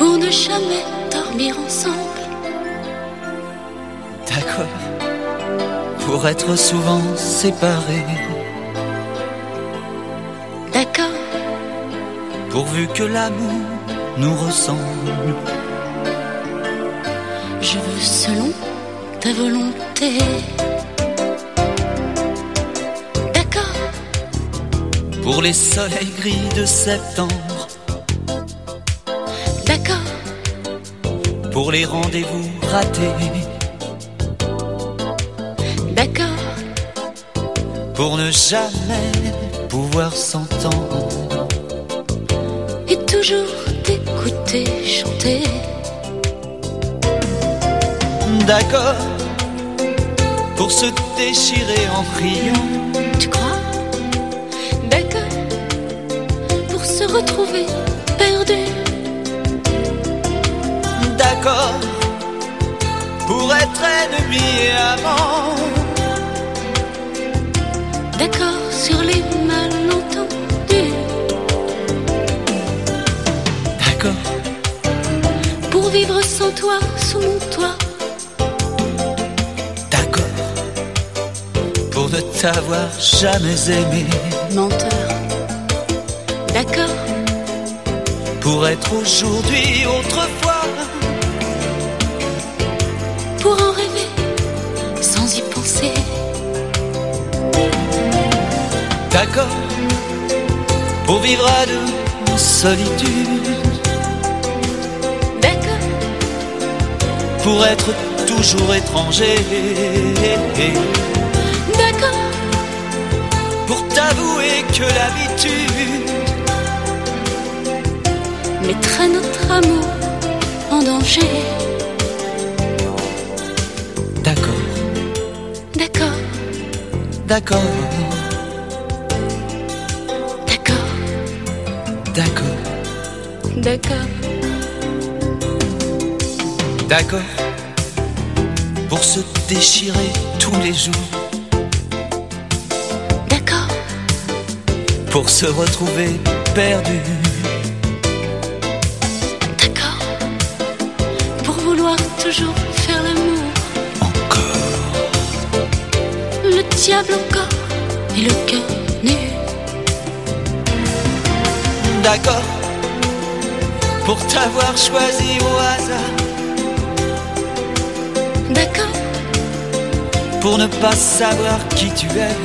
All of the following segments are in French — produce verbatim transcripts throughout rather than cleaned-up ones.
pour ne jamais dormir ensemble. D'accord, pour être souvent séparés. D'accord, pourvu que l'amour nous ressemble. Je veux selon ta volonté. D'accord, pour les soleils gris de septembre. D'accord, pour les rendez-vous ratés. D'accord, pour ne jamais pouvoir s'entendre. Et toujours t'écouter chanter. D'accord, pour se déchirer en riant. Tu crois? D'accord, pour se retrouver perdu. D'accord, pour être ennemi et amant. D'accord sur les malentendus. D'accord, pour vivre sans toi sous mon toit. D'accord, pour ne t'avoir jamais aimé. Menteur. D'accord, pour être aujourd'hui autrefois. pour en rêver sans y penser. D'accord, pour vivre à deux en solitude. D'accord, pour être toujours étranger. d'accord, pour t'avouer que l'habitude mettrait notre amour en danger. D'accord, D'accord, d'accord, d'accord, d'accord, d'accord, d'accord, pour se déchirer tous les jours. d'accord, Pour se retrouver perdu. d'accord, pour vouloir toujours faire l'amour. Encore, Le diable encore et le cœur nu. d'accord, pour t'avoir choisi au hasard. D'accord, Pour ne pas savoir qui tu es.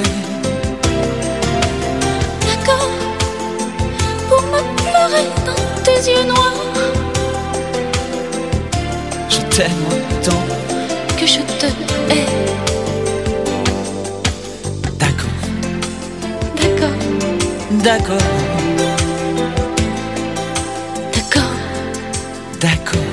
d'accord, pour me pleurer dans tes yeux noirs. Je t'aime autant. Que je te hais. D'accord, D'accord, d'accord, d'accord, d'accord.